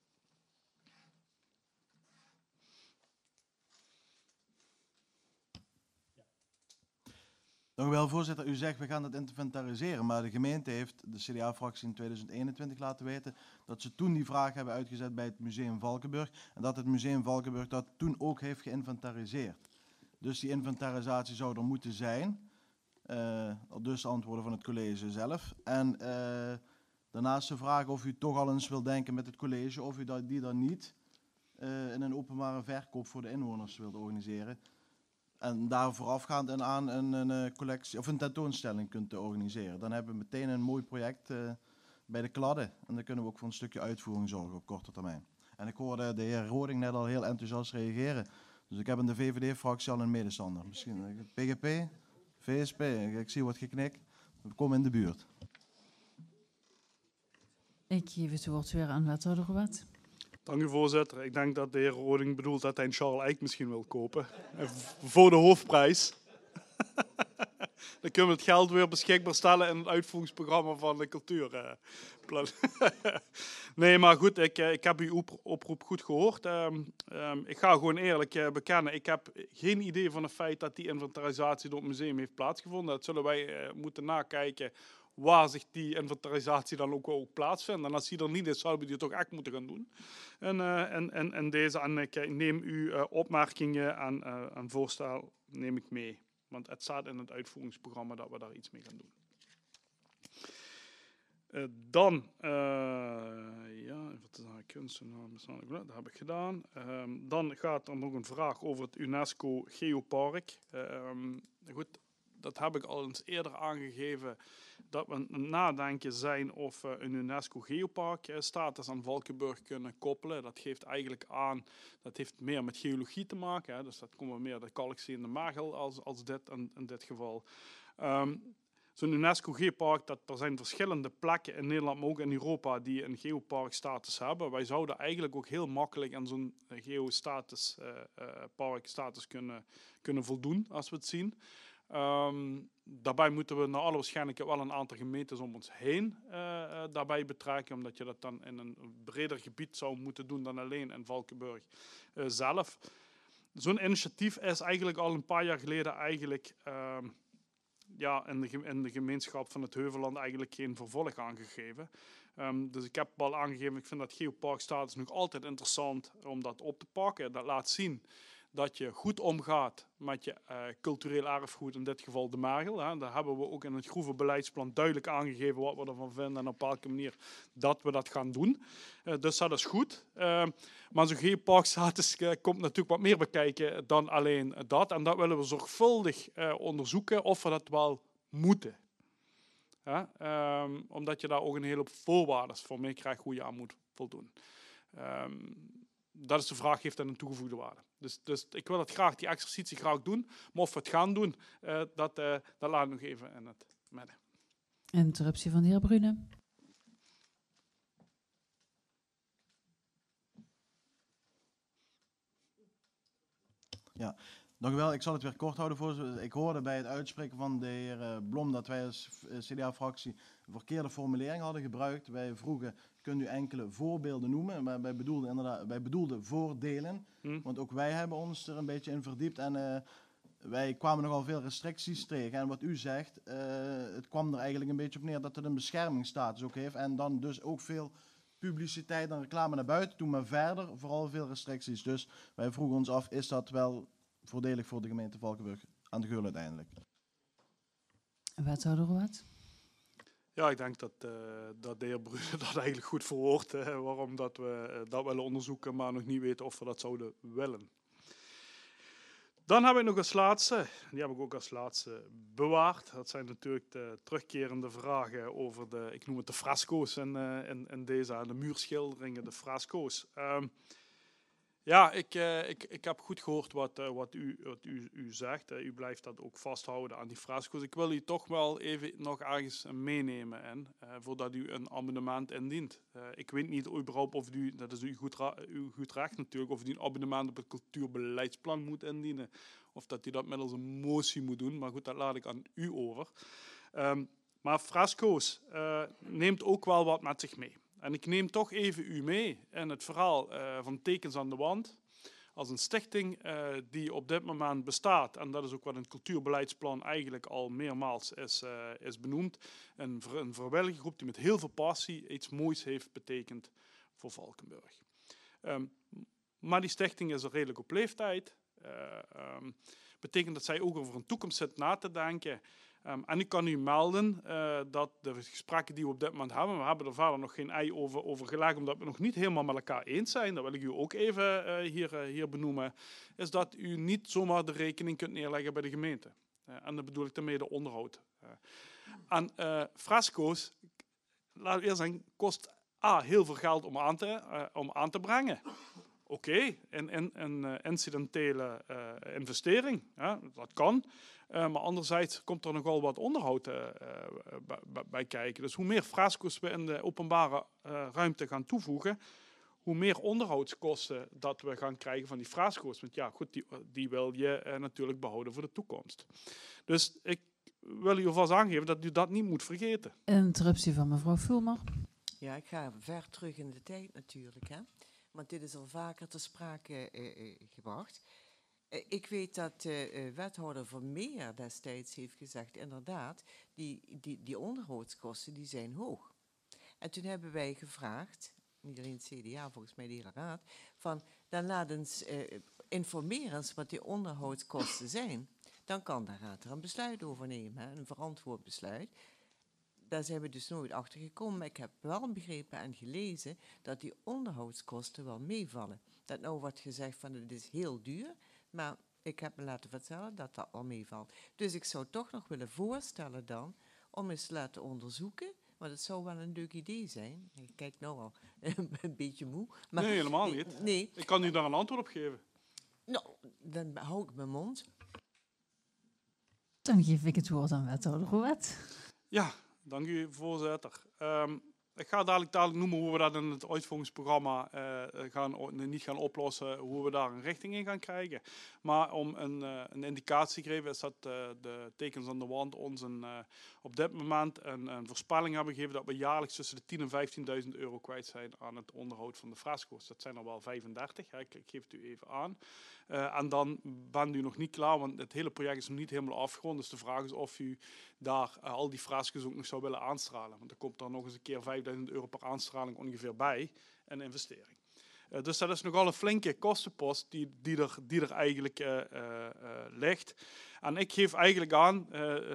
Speaker 9: Dank u wel, voorzitter. U zegt we gaan het inventariseren, maar de gemeente heeft de CDA-fractie in 2021 laten weten dat ze toen die vraag hebben uitgezet bij het Museum Valkenburg en dat het Museum Valkenburg dat toen ook heeft geïnventariseerd. Dus die inventarisatie zou er moeten zijn, dus antwoorden van het college zelf. En daarnaast de vraag of u toch al eens wil denken met het college of u die dan niet in een openbare verkoop voor de inwoners wilt organiseren. En daar voorafgaand aan een collectie of een tentoonstelling kunt organiseren. Dan hebben we meteen een mooi project bij de kladden. En dan kunnen we ook voor een stukje uitvoering zorgen op korte termijn. En ik hoorde de heer Roding net al heel enthousiast reageren. Dus ik heb in de VVD-fractie al een medestander. Misschien PGP, VSP, ik zie wat geknik. We komen in de buurt.
Speaker 1: Ik geef het woord weer aan wethouder Rouwet.
Speaker 2: Dank u, voorzitter. Ik denk dat de heer Roding bedoelt dat hij een Charles Eyck misschien wil kopen. Voor de hoofdprijs. Dan kunnen we het geld weer beschikbaar stellen in het uitvoeringsprogramma van de cultuur. Nee, maar goed, ik heb uw oproep goed gehoord. Ik ga gewoon eerlijk bekennen, ik heb geen idee van het feit dat die inventarisatie door het museum heeft plaatsgevonden. Dat zullen wij moeten nakijken waar zich die inventarisatie dan ook plaatsvindt. En als die er niet is, zouden we die toch echt moeten gaan doen. En ik neem uw opmerkingen en voorstel neem ik mee. Want het staat in het uitvoeringsprogramma dat we daar iets mee gaan doen. Dat heb ik gedaan. Dan gaat er nog een vraag over het UNESCO Geopark. Goed, dat heb ik al eens eerder aangegeven, dat we aan het nadenken zijn of we een UNESCO-geopark-status aan Valkenburg kunnen koppelen. Dat geeft eigenlijk aan, dat heeft meer met geologie te maken. Hè, dus dat komt meer de Kalkzee en de Mergel als dit in dit geval. Zo'n UNESCO-geopark, er zijn verschillende plekken in Nederland, maar ook in Europa, die een geoparkstatus hebben. Wij zouden eigenlijk ook heel makkelijk aan zo'n geoparkstatus kunnen voldoen, als we het zien. Daarbij moeten we naar alle waarschijnlijkheid wel een aantal gemeentes om ons heen daarbij betrekken, omdat je dat dan in een breder gebied zou moeten doen dan alleen in Valkenburg zelf. Zo'n initiatief is eigenlijk al een paar jaar geleden eigenlijk in de gemeenschap van het Heuvelland eigenlijk geen vervolg aangegeven. Dus ik heb al aangegeven, ik vind dat geoparkstatus nog altijd interessant om dat op te pakken. Dat laat zien dat je goed omgaat met je cultureel erfgoed, in dit geval de Mergel. Hè. Daar hebben we ook in het groevenbeleidsplan duidelijk aangegeven wat we ervan vinden en op welke manier dat we dat gaan doen. Dus dat is goed. Maar zo'n geoparkstatus komt natuurlijk wat meer bekijken dan alleen dat. En dat willen we zorgvuldig onderzoeken of we dat wel moeten. Omdat je daar ook een hele hoop voorwaarden voor mee krijgt hoe je aan moet voldoen. Dat is de vraag, heeft dat een toegevoegde waarde? Dus ik wil die exercitie graag doen. Maar of we het gaan doen, dat laat ik nog even in het midden.
Speaker 1: Interruptie van de heer Brune.
Speaker 9: Ja, dank u wel. Ik zal het weer kort houden, voorzitter. Ik hoorde bij het uitspreken van de heer Blom dat wij als CDA-fractie een verkeerde formulering hadden gebruikt. Wij vroegen, kunt u enkele voorbeelden noemen? Maar wij bedoelden voordelen. Want ook wij hebben ons er een beetje in verdiept. En wij kwamen nogal veel restricties tegen. En wat u zegt, het kwam er eigenlijk een beetje op neer dat het een beschermingsstatus ook heeft. En dan dus ook veel publiciteit en reclame naar buiten toe. Maar verder vooral veel restricties. Dus wij vroegen ons af, is dat wel voordelig voor de gemeente Valkenburg aan de Geul uiteindelijk?
Speaker 1: Wethouder Roat.
Speaker 2: Ja, ik denk dat de heer Brune dat eigenlijk goed verwoordt. Waarom dat we dat willen onderzoeken, maar nog niet weten of we dat zouden willen. Dan heb ik nog als laatste, die heb ik ook als laatste bewaard. Dat zijn natuurlijk de terugkerende vragen over ik noem het de fresco's in deze, de muurschilderingen, de fresco's. Ja, ik heb goed gehoord wat u zegt. U blijft dat ook vasthouden aan die fresco's. Ik wil u toch wel even nog ergens meenemen voordat u een amendement indient. Ik weet niet überhaupt of u, dat is uw goed recht natuurlijk, of u een amendement op het cultuurbeleidsplan moet indienen. Of dat u dat middels een motie moet doen. Maar goed, dat laat ik aan u over. Maar fresco's neemt ook wel wat met zich mee. En ik neem toch even u mee in het verhaal van Tekens aan de Wand. Als een stichting die op dit moment bestaat. En dat is ook wat in het cultuurbeleidsplan eigenlijk al meermaals is benoemd. Een vrijwilligersgroep die met heel veel passie iets moois heeft betekend voor Valkenburg. Maar die stichting is al redelijk op leeftijd. Betekent dat zij ook over een toekomst zit na te denken. En ik kan u melden dat de gesprekken die we op dit moment hebben, we hebben er verder nog geen ei over gelegd, omdat we nog niet helemaal met elkaar eens zijn, dat wil ik u ook even hier benoemen, is dat u niet zomaar de rekening kunt neerleggen bij de gemeente. En dat bedoel ik daarmee de onderhoud. En fresco's, laten we eerst zeggen, kost heel veel geld om aan te brengen. Oké, een incidentele investering, dat kan. Maar anderzijds komt er nogal wat onderhoud bij kijken. Dus hoe meer fresco's we in de openbare ruimte gaan toevoegen, hoe meer onderhoudskosten dat we gaan krijgen van die fresco's. Want ja, goed, die wil je natuurlijk behouden voor de toekomst. Dus ik wil u alvast aangeven dat u dat niet moet vergeten.
Speaker 1: Interruptie van mevrouw Fulmer.
Speaker 4: Ja, ik ga ver terug in de tijd natuurlijk, hè. Want dit is al vaker ter sprake gebracht. Ik weet dat wethouder Vermeer destijds heeft gezegd, inderdaad, die onderhoudskosten die zijn hoog. En toen hebben wij gevraagd, niet alleen het CDA, volgens mij de hele raad, van dan laat ons informeren eens wat die onderhoudskosten zijn. Dan kan de raad er een besluit over nemen, hè, een verantwoord besluit. Daar zijn we dus nooit achter gekomen. Maar ik heb wel begrepen en gelezen dat die onderhoudskosten wel meevallen. Dat nou wordt gezegd van het is heel duur. Maar Ik heb me laten vertellen dat dat al meevalt. Dus ik zou toch nog willen voorstellen dan, om eens te laten onderzoeken, want het zou wel een leuk idee zijn. Ik kijk nou al een beetje moe. Maar
Speaker 2: Nee, helemaal niet.
Speaker 4: Nee,
Speaker 2: Ik kan u daar een antwoord op geven.
Speaker 4: nou, dan hou ik mijn mond.
Speaker 1: Dan geef ik het woord aan wethouder Rouwet.
Speaker 2: Ja, dank u, voorzitter. Ik ga dadelijk noemen hoe we dat in het uitvoeringsprogramma niet gaan oplossen, hoe we daar een richting in gaan krijgen. Maar om een indicatie te geven, is dat de tekens aan de wand ons op dit moment een voorspelling hebben gegeven dat we jaarlijks tussen de 10.000 en 15.000 euro kwijt zijn aan het onderhoud van de fresco's. Dat zijn er wel 35, hè. Ik geef het u even aan. En dan bent u nog niet klaar, want het hele project is nog niet helemaal afgerond. Dus de vraag is of u daar al die fresco's ook nog zou willen aanstralen. Want er komt dan nog eens een keer 5.000 euro per aanstraling ongeveer bij, een investering. Dus dat is nogal een flinke kostenpost die er eigenlijk ligt. En ik geef eigenlijk aan,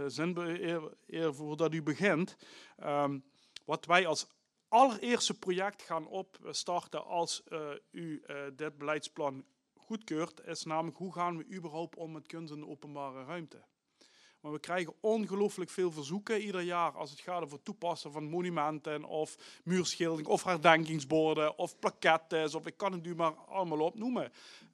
Speaker 2: voordat u begint, wat wij als allereerste project gaan opstarten als u dit beleidsplan goedkeurt, is namelijk hoe gaan we überhaupt om met kunst in de openbare ruimte. Maar we krijgen ongelooflijk veel verzoeken ieder jaar als het gaat over toepassen van monumenten of muurschildering of herdenkingsborden of plaquettes of ik kan het u maar allemaal opnoemen.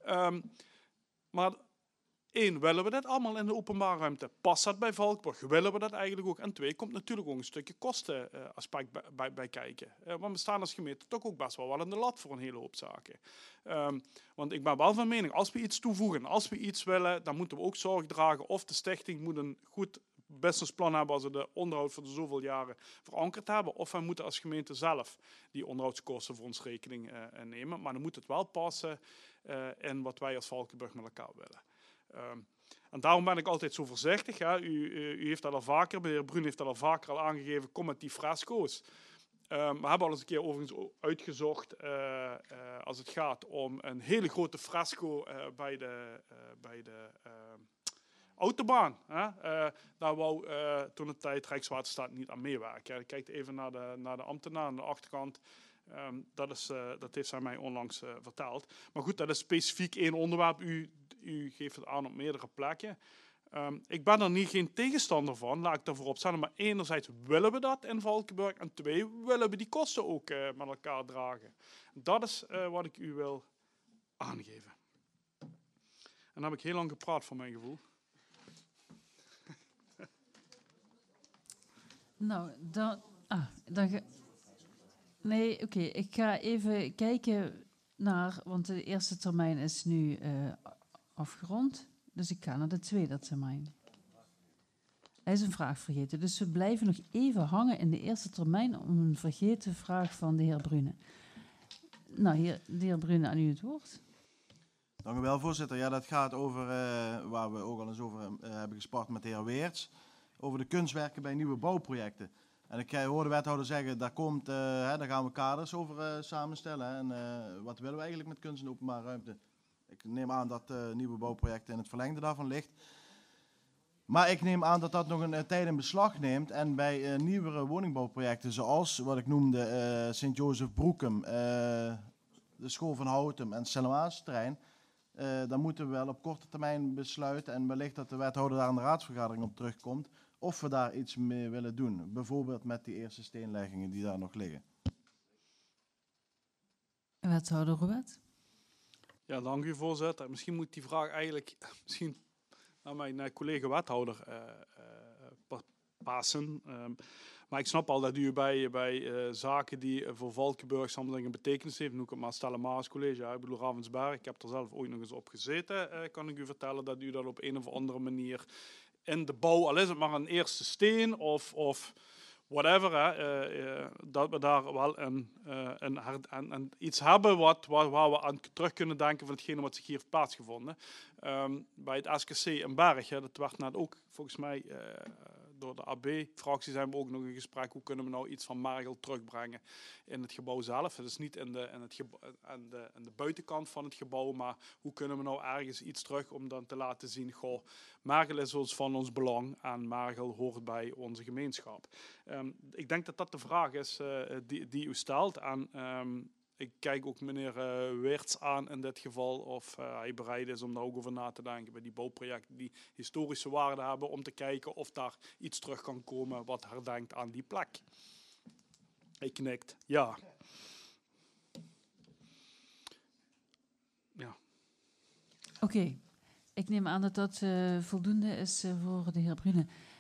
Speaker 2: Maar willen we dat allemaal in de openbare ruimte? Past dat bij Valkenburg? Willen we dat eigenlijk ook? En 2, komt natuurlijk ook een stukje kostenaspect bij kijken. Want we staan als gemeente toch ook best wel in de lat voor een hele hoop zaken. Want ik ben wel van mening, als we iets toevoegen, als we iets willen, dan moeten we ook zorg dragen of de stichting moet een goed businessplan hebben als ze de onderhoud voor de zoveel jaren verankerd hebben. Of we moeten als gemeente zelf die onderhoudskosten voor ons rekening nemen. Maar dan moet het wel passen in wat wij als Valkenburg met elkaar willen. En daarom ben ik altijd zo voorzichtig. Hè. U heeft dat al vaker, de heer Bruin heeft dat al vaker aangegeven, kom met die fresco's. We hebben al eens een keer overigens uitgezocht als het gaat om een hele grote fresco bij de autobaan. Hè. Daar wou toen de tijd Rijkswaterstaat niet aan meewerken. Kijk even naar de ambtenaar aan de achterkant. Dat heeft zij mij onlangs verteld. Maar goed, dat is specifiek één onderwerp. U geeft het aan op meerdere plekken. Ik ben er geen tegenstander van, laat ik daarvoor opstellen. Maar enerzijds willen we dat in Valkenburg. En 2, willen we die kosten ook met elkaar dragen. Dat is wat ik u wil aangeven. En dan heb ik heel lang gepraat voor mijn gevoel.
Speaker 1: Nou, nee, oké. Ik ga even kijken naar, want de eerste termijn is nu afgerond. Dus ik ga naar de tweede termijn. Hij is een vraag vergeten. Dus we blijven nog even hangen in de eerste termijn om een vergeten vraag van de heer Brune. Nou, de heer Brune, aan u het woord.
Speaker 9: Dank u wel, voorzitter. Ja, dat gaat over, waar we ook al eens over hebben gespart met de heer Weerts, over de kunstwerken bij nieuwe bouwprojecten. En ik hoor de wethouder zeggen, daar gaan we kaders over samenstellen. En wat willen we eigenlijk met kunst in de openbare ruimte? Ik neem aan dat nieuwe bouwprojecten in het verlengde daarvan ligt. Maar ik neem aan dat dat nog een tijd in beslag neemt. En bij nieuwere woningbouwprojecten, zoals wat ik noemde Sint-Jozef Broekem, de School van Houtem en Selmaas-terrein, dan moeten we wel op korte termijn besluiten. En wellicht dat de wethouder daar in de raadsvergadering op terugkomt. Of we daar iets mee willen doen. Bijvoorbeeld met die eerste steenleggingen die daar nog liggen.
Speaker 1: Wethouder Rouwet.
Speaker 2: Ja, dank u, voorzitter. Misschien moet die vraag eigenlijk naar mijn collega wethouder passen. Maar ik snap al dat u bij zaken die voor Valkenburg een betekenis heeft, noem ik het maar Stellemaas College, ik bedoel Ravensberg, ik heb er zelf ooit nog eens op gezeten, kan ik u vertellen dat u dat op een of andere manier in de bouw, al is het maar een eerste steen of whatever, dat we daar wel een iets hebben waar we aan terug kunnen denken van hetgene wat zich hier heeft plaatsgevonden. Bij het SKC in Berg, dat werd net ook volgens mij door de AB-fractie zijn we ook nog in gesprek. Hoe kunnen we nou iets van Margel terugbrengen in het gebouw zelf? Het is niet aan de buitenkant van het gebouw, maar hoe kunnen we nou ergens iets terug om dan te laten zien, goh, Margel is ons van ons belang en Margel hoort bij onze gemeenschap. Ik denk dat dat de vraag is die u stelt. En ik kijk ook meneer Weerts aan in dit geval of hij bereid is om daar ook over na te denken bij die bouwprojecten die historische waarde hebben, om te kijken of daar iets terug kan komen wat herdenkt aan die plek. Hij knikt, ja. Ja.
Speaker 1: Oké, ik neem aan dat dat voldoende is voor de heer Brune.